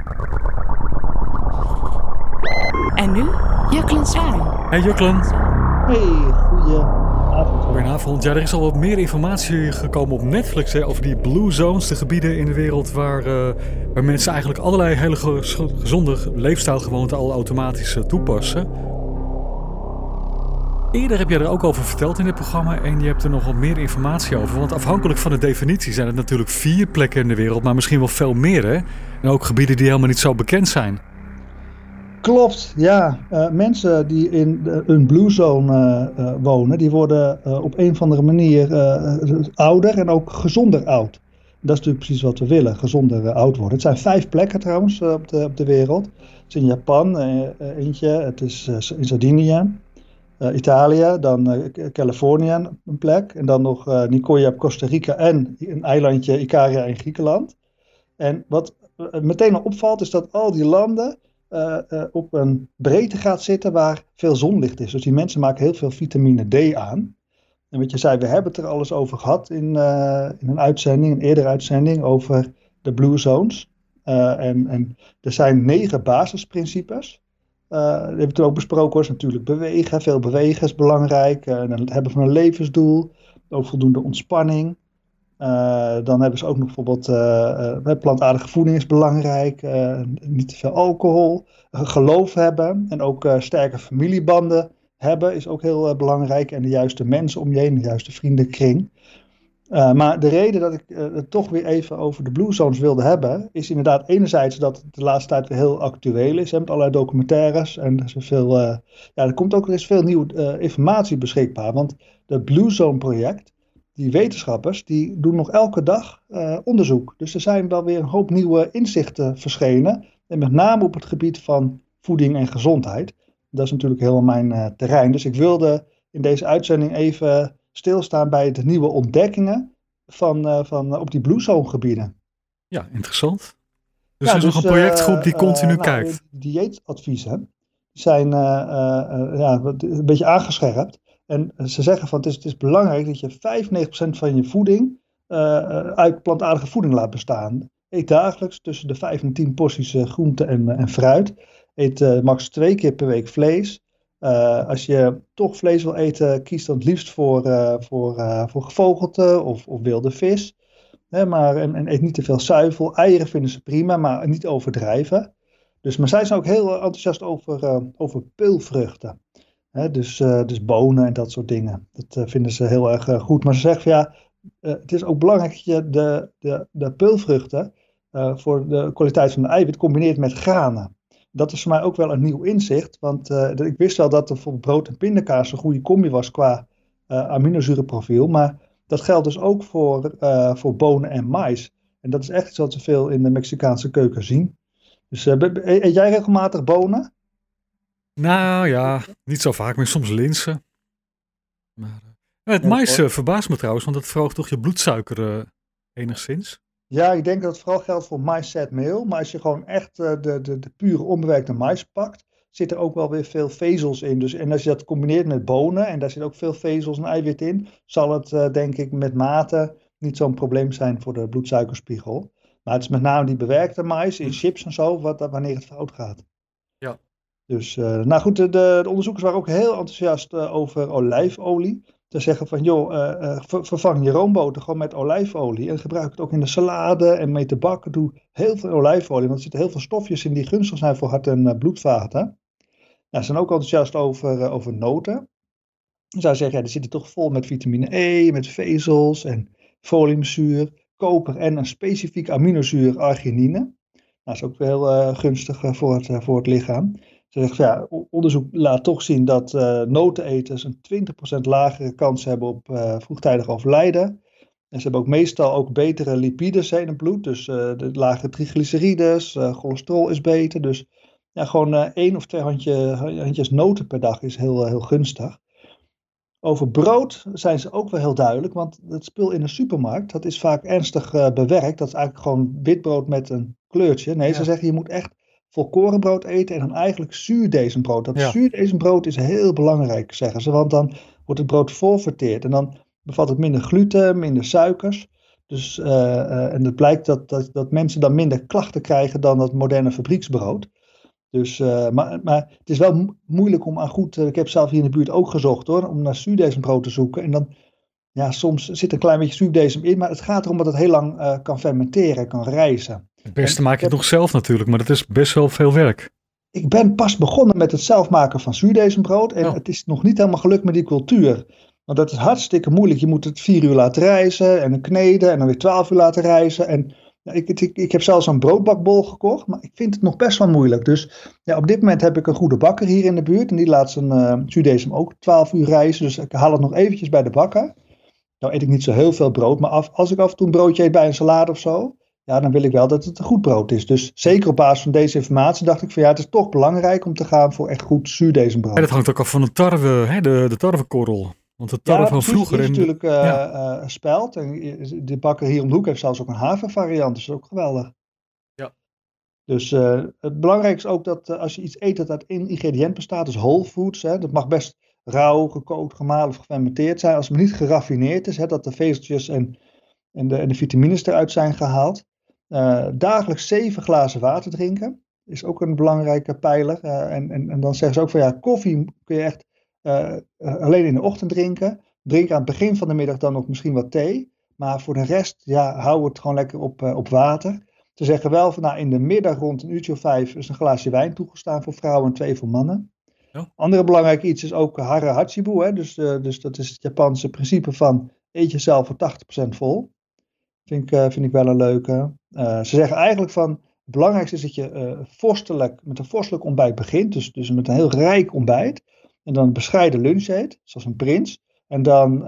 En nu Juklen Zwaan. Hey Juklen. Hey, goedenavond. Goedenavond. Ja, er is al wat meer informatie gekomen op Netflix over die Blue Zones, de gebieden in de wereld waar mensen eigenlijk allerlei hele gezonde leefstijlgewoonten al automatisch toepassen. Eerder heb jij er ook over verteld in dit programma en je hebt er nog wat meer informatie over. Want afhankelijk van de definitie zijn het natuurlijk 4 plekken in de wereld, maar misschien wel veel meer, hè? En ook gebieden die helemaal niet zo bekend zijn. Klopt, ja. Mensen die in een blue zone wonen, die worden op een of andere manier ouder en ook gezonder oud. Dat is natuurlijk precies wat we willen, gezonder oud worden. Het zijn 5 plekken trouwens op de wereld. Het is in Japan eentje, het is in Sardinië, Italië, dan Californië een plek. En dan nog Nicoya op Costa Rica en een eilandje Ikaria in Griekenland. En wat meteen al opvalt is dat al die landen op een breedte gaat zitten waar veel zonlicht is. Dus die mensen maken heel veel vitamine D aan. En wat je zei, we hebben het er alles over gehad in een uitzending, een eerdere uitzending over de Blue Zones. En er zijn 9 basisprincipes. Dat hebben we toen ook besproken, hoor. Natuurlijk bewegen, veel bewegen is belangrijk. Het hebben van een levensdoel, ook voldoende ontspanning. Dan hebben ze ook nog bijvoorbeeld plantaardige voeding is belangrijk, niet te veel alcohol, geloof hebben en ook sterke familiebanden hebben is ook heel belangrijk en de juiste mensen om je heen, de juiste vriendenkring. Maar de reden dat ik het toch weer even over de Blue Zones wilde hebben, is inderdaad enerzijds dat het de laatste tijd weer heel actueel is, met allerlei documentaires en er komt ook er is veel nieuwe informatie beschikbaar, want het Blue Zone project, die wetenschappers die doen nog elke dag onderzoek. Dus er zijn wel weer een hoop nieuwe inzichten verschenen. En met name op het gebied van voeding en gezondheid. Dat is natuurlijk helemaal mijn terrein. Dus ik wilde in deze uitzending even stilstaan bij de nieuwe ontdekkingen van op die Blue Zone gebieden. Ja, interessant. Dus er is nog een projectgroep die continu kijkt. Dieetadviezen zijn een beetje aangescherpt. En ze zeggen van het is belangrijk dat je 95% van je voeding uit plantaardige voeding laat bestaan. Eet dagelijks tussen de 5 en 10 porties groente en fruit. Eet max 2 keer per week vlees. Als je toch vlees wil eten, kies dan het liefst voor gevogelte of wilde vis. En eet niet te veel zuivel. Eieren vinden ze prima, maar niet overdrijven. Maar zij zijn ook heel enthousiast over peulvruchten. Dus bonen en dat soort dingen. Dat vinden ze heel erg goed. Maar ze zeggen van het is ook belangrijk dat je de peulvruchten voor de kwaliteit van de eiwit combineert met granen. Dat is voor mij ook wel een nieuw inzicht. Want ik wist wel dat er bijvoorbeeld brood en pindakaas een goede combi was qua aminozurenprofiel. Maar dat geldt dus ook voor bonen en mais. En dat is echt iets wat we veel in de Mexicaanse keuken zien. Dus eet jij regelmatig bonen? Nou ja, niet zo vaak, maar soms linzen. Maar, het mais verbaast me trouwens, want dat verhoogt toch je bloedsuiker enigszins? Ja, ik denk dat het vooral geldt voor maïszetmeel. Maar als je gewoon echt de pure onbewerkte mais pakt, zit er ook wel weer veel vezels in. En als je dat combineert met bonen, en daar zit ook veel vezels en eiwit in, zal het denk ik met mate niet zo'n probleem zijn voor de bloedsuikerspiegel. Maar het is met name die bewerkte mais in chips en zo, wanneer het fout gaat. Ja. Dus, de onderzoekers waren ook heel enthousiast over olijfolie. Te zeggen van, vervang je roomboter gewoon met olijfolie. En gebruik het ook in de salade en mee te bakken. Doe heel veel olijfolie, want er zitten heel veel stofjes in die gunstig zijn voor hart- en bloedvaten. Ze zijn ook enthousiast over noten. Zij zeggen, die zitten toch vol met vitamine E, met vezels en foliumzuur, koper en een specifieke aminozuur arginine. Dat is ook heel gunstig voor het lichaam. Ze zegt, onderzoek laat toch zien dat noteneters een 20% lagere kans hebben op vroegtijdig overlijden. En ze hebben ook meestal ook betere lipides in het bloed. Dus de lagere triglycerides, cholesterol is beter. Dus gewoon 1 of 2 handjes noten per dag is heel, heel gunstig. Over brood zijn ze ook wel heel duidelijk, want het spul in een supermarkt, dat is vaak ernstig bewerkt. Dat is eigenlijk gewoon witbrood met een kleurtje. Nee, ze zeggen je moet echt volkorenbrood eten en dan eigenlijk zuurdezenbrood. Dat zuurdezenbrood is heel belangrijk, zeggen ze, want dan wordt het brood voorverteerd en dan bevat het minder gluten, minder suikers. En het blijkt dat mensen dan minder klachten krijgen dan dat moderne fabrieksbrood. Dus, maar het is wel moeilijk om aan goed... ik heb zelf hier in de buurt ook gezocht hoor, om naar zuurdesembrood te zoeken. En dan, ja, soms zit een klein beetje zuurdesem in, maar het gaat erom dat het heel lang kan fermenteren, kan rijzen. Het beste maak je het nog zelf natuurlijk, maar dat is best wel veel werk. Ik ben pas begonnen met het zelf maken van zuurdesembrood en het is nog niet helemaal gelukt met die cultuur. Want dat is hartstikke moeilijk. Je moet het 4 uur laten rijzen en dan kneden en dan weer 12 uur laten rijzen. En ja, ik heb zelfs een broodbakbol gekocht, maar ik vind het nog best wel moeilijk. Dus ja, op dit moment heb ik een goede bakker hier in de buurt en die laat zijn zuurdesem ook 12 uur rijzen. Dus ik haal het nog eventjes bij de bakker. Nou eet ik niet zo heel veel brood, maar als ik af en toe een broodje eet bij een salade of zo, ja, dan wil ik wel dat het een goed brood is. Dus zeker op basis van deze informatie dacht ik van ja, het is toch belangrijk om te gaan voor echt goed zuurdesembrood. Ja, dat hangt ook af van de tarwe, hè, de tarwekorrel. Want de tarwe van vroeger... is natuurlijk spelt. En de bakker hier om de hoek heeft zelfs ook een havervariant. Dus dat is ook geweldig. Ja. Dus het belangrijkste is ook dat als je iets eet dat uit één ingrediënt bestaat, dus whole foods, hè, dat mag best rauw, gekookt, gemalen of gefermenteerd zijn. Als het niet geraffineerd is, hè, dat de vezeltjes en de vitamines eruit zijn gehaald. Dagelijks 7 glazen water drinken is ook een belangrijke pijler. En dan zeggen ze ook van ja, koffie kun je echt alleen in de ochtend drinken. Drink aan het begin van de middag dan nog misschien wat thee. Maar voor de rest, ja, hou het gewoon lekker op water. Ze zeggen wel van in de middag rond een uurtje of 5 is een glaasje wijn toegestaan voor vrouwen en 2 voor mannen. Ja. Andere belangrijke iets is ook hara hachibu. Hè? Dus dat is het Japanse principe van eet jezelf voor 80% vol. Vind ik wel een leuke. Ze zeggen eigenlijk van het belangrijkste is dat je met een vorstelijk ontbijt begint. Dus met een heel rijk ontbijt. En dan een bescheiden lunch eet, zoals een prins. En dan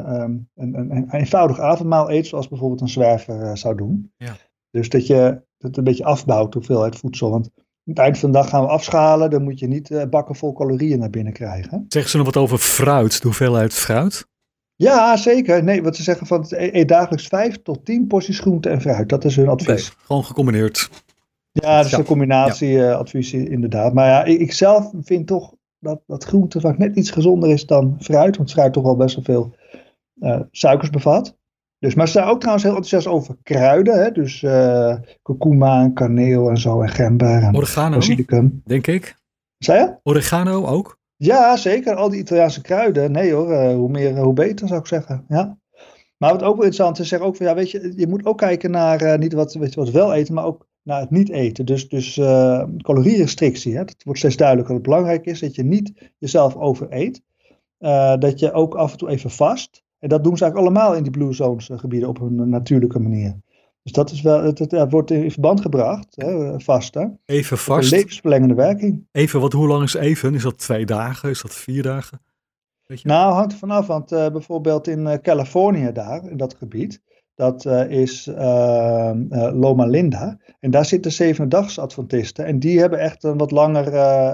een eenvoudig avondmaal eet, zoals bijvoorbeeld een zwerver zou doen. Ja. Dus dat je het een beetje afbouwt, de hoeveelheid voedsel. Want aan het eind van de dag gaan we afschalen. Dan moet je niet bakken vol calorieën naar binnen krijgen. Zeggen ze nog wat over fruit, de hoeveelheid fruit? Ja, zeker. Nee, wat ze zeggen van eet dagelijks 5 tot 10 porties groente en fruit. Dat is hun advies. Okay, gewoon gecombineerd. Ja, dat is een combinatieadvies inderdaad. Maar ja, ik zelf vind toch dat groente vaak net iets gezonder is dan fruit. Want fruit toch wel best wel veel suikers bevat. Dus, maar ze zijn ook trouwens heel enthousiast over kruiden. Hè? Dus kurkuma en kaneel en zo en gember en oregano, basilicum. Denk ik. Zei je? Oregano ook? Ja, zeker. Al die Italiaanse kruiden. Nee hoor, hoe meer, hoe beter zou ik zeggen. Ja. Maar wat ook wel interessant is, zeggen ook van ja, weet je moet ook kijken naar niet wat wel eten, maar ook naar het niet eten. Dus calorierestrictie. Hè? Het wordt steeds duidelijker dat het belangrijk is dat je niet jezelf overeet. Dat je ook af en toe even vast. En dat doen ze eigenlijk allemaal in die Blue Zones gebieden op een natuurlijke manier. Dus dat is wel, het wordt in verband gebracht, hè, vasten. Even vast. Een levensverlengende werking. Even, hoe lang is even? Is dat 2 dagen? Is dat 4 dagen? Weet je? Nou, hangt er vanaf, want bijvoorbeeld in Californië daar, in dat gebied, dat is Loma Linda. En daar zitten 7-dagsadventisten en die hebben echt een wat langer,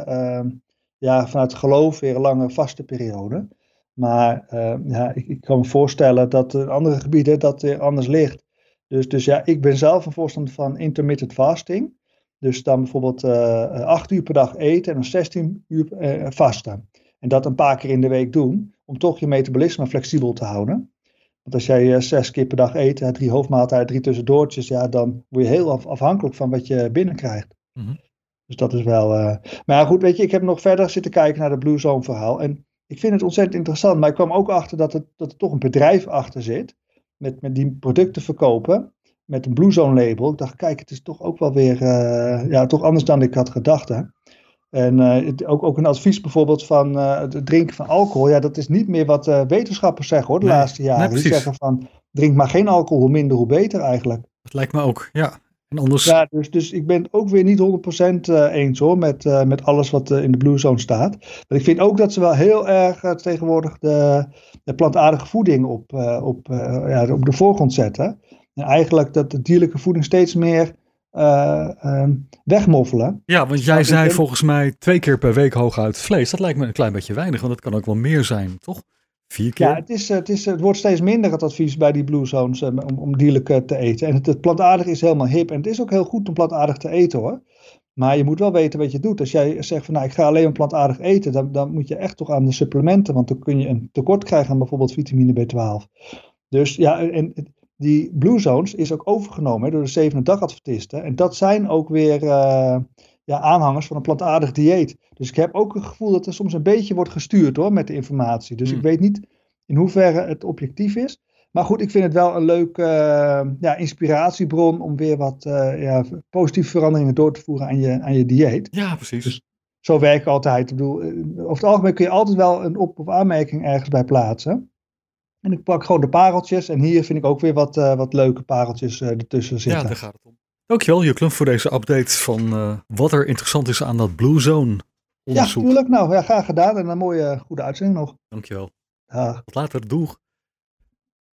vanuit geloof weer een lange vaste periode. Maar ik kan me voorstellen dat in andere gebieden dat weer anders ligt. Dus ja, ik ben zelf een voorstander van intermittent fasting. Dus dan bijvoorbeeld 8 uur per dag eten en dan 16 uur vasten. En dat een paar keer in de week doen, om toch je metabolisme flexibel te houden. Want als jij 6 keer per dag eet, 3 hoofdmaaltijden, 3 tussendoortjes, ja, dan word je heel afhankelijk van wat je binnenkrijgt. Mm-hmm. Dus dat is wel... Maar ja, goed, weet je, ik heb nog verder zitten kijken naar de Blue Zone verhaal. En ik vind het ontzettend interessant, maar ik kwam ook achter dat er toch een bedrijf achter zit. Met die producten verkopen. Met een Blue Zone label. Ik dacht, kijk, het is toch ook wel weer toch anders dan ik had gedacht. Hè? En ook een advies bijvoorbeeld van het drinken van alcohol. Ja, dat is niet meer wat wetenschappers zeggen hoor, de laatste jaren. Die zeggen van, drink maar geen alcohol, hoe minder, hoe beter eigenlijk. Dat lijkt me ook, ja. En anders... Ja, dus ik ben het ook weer niet 100% eens hoor, met alles wat in de Blue Zone staat. Maar ik vind ook dat ze wel heel erg tegenwoordig de plantaardige voeding op de voorgrond zetten. En eigenlijk dat de dierlijke voeding steeds meer wegmoffelen. Ja, want jij zei volgens mij 2 keer per week hooguit vlees. Dat lijkt me een klein beetje weinig, want dat kan ook wel meer zijn, toch? 4 keer? Ja, het wordt steeds minder het advies bij die Blue Zones om dierlijk te eten. En het plantaardig is helemaal hip. En het is ook heel goed om plantaardig te eten hoor. Maar je moet wel weten wat je doet. Als jij zegt van ik ga alleen maar plantaardig eten, dan moet je echt toch aan de supplementen. Want dan kun je een tekort krijgen aan bijvoorbeeld vitamine B12. Dus ja, en die Blue Zones is ook overgenomen door de 7e dag-adventisten. En dat zijn ook weer aanhangers van een plantaardig dieet. Dus ik heb ook het gevoel dat er soms een beetje wordt gestuurd hoor, met de informatie. Dus ik weet niet in hoeverre het objectief is. Maar goed, ik vind het wel een leuke inspiratiebron om weer wat positieve veranderingen door te voeren aan je dieet. Ja, precies. Dus zo werk ik altijd. Ik bedoel, over het algemeen kun je altijd wel een op- of aanmerking ergens bij plaatsen. En ik pak gewoon de pareltjes. En hier vind ik ook weer wat leuke pareltjes ertussen zitten. Ja, daar gaat het om. Dankjewel, Juklen, voor deze update van wat er interessant is aan dat Blue Zone onderzoek. Ja, tuurlijk. Nou, graag gedaan. En een mooie, goede uitzending nog. Dankjewel. Dag. Tot later. Doeg.